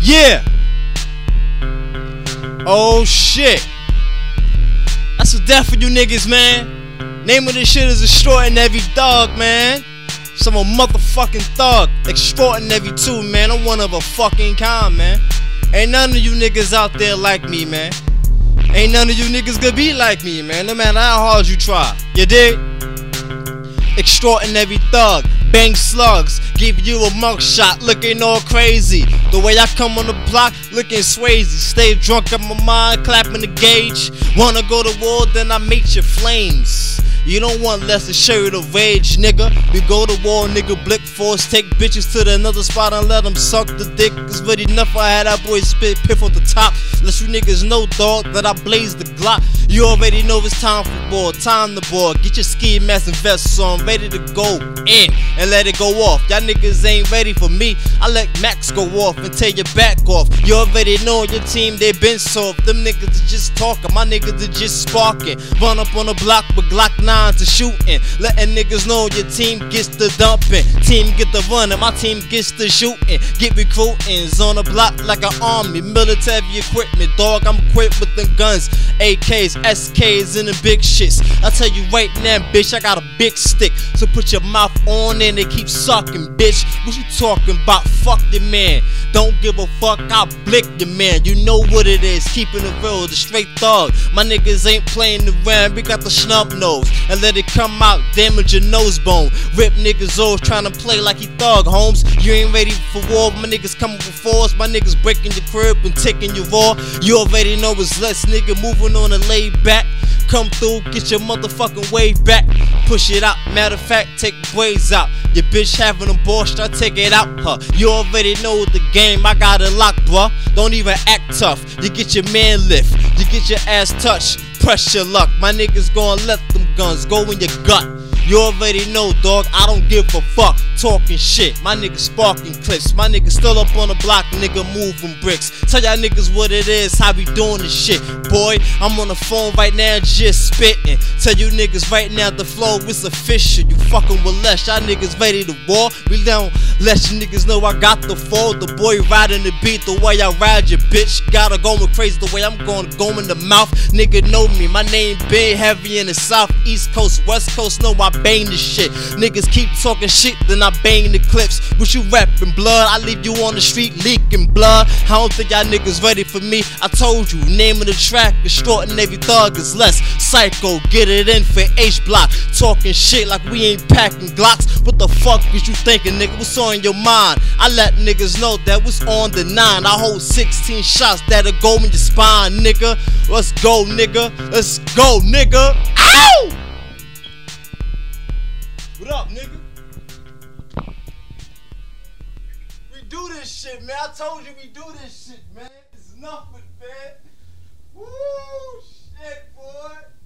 Yeah. Oh shit. That's a death for you niggas, man. Name of this shit is Extraordinary Thug, man. So I'm a motherfucking thug. Extraordinary too, man. I'm one of a fucking kind, man. Ain't none of you niggas out there like me, man. Ain't none of you niggas gonna be like me, man. No matter how hard you try. You dig? Extraordinary Thug. Bang slugs, give you a mugshot, looking all crazy. The way I come on the block, looking Swayze. Stay drunk in my mind, clapping the gauge. Wanna go to war, then I meet your flames. You don't want less than shirt of rage, nigga. We go to war, nigga, blick force. Take bitches to the another spot and let them suck the dick. It's ready enough, I had that boy spit piff on the top. Let you niggas know, dog, that I blaze the Glock. You already know it's time for war, time to board. Get your ski mask and vest on, ready to go in and let it go off. Y'all niggas ain't ready for me. I let Max go off and tear your back off. You already know your team, they been soft. Them niggas are just talking, my niggas are just sparking. Run up on the block with Glock 9 to shooting. Letting niggas know your team gets the dumping. Team get the running, my team gets the shooting. Get recruitings on the block like an army. Military equipment, dog, I'm equipped with the guns. AKs, SKs, and the big shits. I tell you right now, bitch, I got a big stick. So put your mouth on and it keep sucking, bitch. What you talking about? Fuck your man. Don't give a fuck, I'll blick your man. You know what it is, keeping it real, the straight thug. My niggas ain't playing around, we got the snub nose. And let it come out, damage your nose bone. Rip niggas off, trying to play like he thug, Holmes. You ain't ready for war, my niggas coming with force. My niggas breaking your crib and taking your raw. You already know it's less, nigga, moving on and laid back. Come through, get your motherfucking wave back. Push it out, matter of fact, take braids out. Your bitch having a ball, I take it out, huh? You already know the game, I got it locked, bruh. Don't even act tough, you get your man lift. You get your ass touched, press your luck. My niggas gonna let them guns go in your gut. You already know, dog, I don't give a fuck. Talking shit, my niggas sparking clips. My niggas still up on the block, nigga, moving bricks. Tell y'all niggas what it is, how we doing this shit. Boy, I'm on the phone right now just spitting. Tell you niggas right now the flow is official. You fucking with less, y'all niggas ready to war. We don't let you niggas know I got the fall. The boy riding the beat the way I ride your bitch. Gotta go crazy the way I'm going to go in the mouth. Nigga know me, my name big heavy in the south, east coast, west coast, know I bang this shit. Niggas keep talking shit, then I bang the clips. What you rapping, blood? I leave you on the street leaking blood. I don't think y'all niggas ready for me. I told you, name of the track, Extraordinary Thug is less. Psycho, get it in for H-Block. Talking shit like we ain't packing Glocks. What the fuck is you thinking, nigga? What's on your mind? I let niggas know that was on the 9. I hold 16 shots that'll go in your spine, nigga. Let's go, nigga. Let's go, nigga. Ow! What up, nigga? We do this shit, man. I told you we do this shit, man. It's nothing, man. Woo, shit, boy.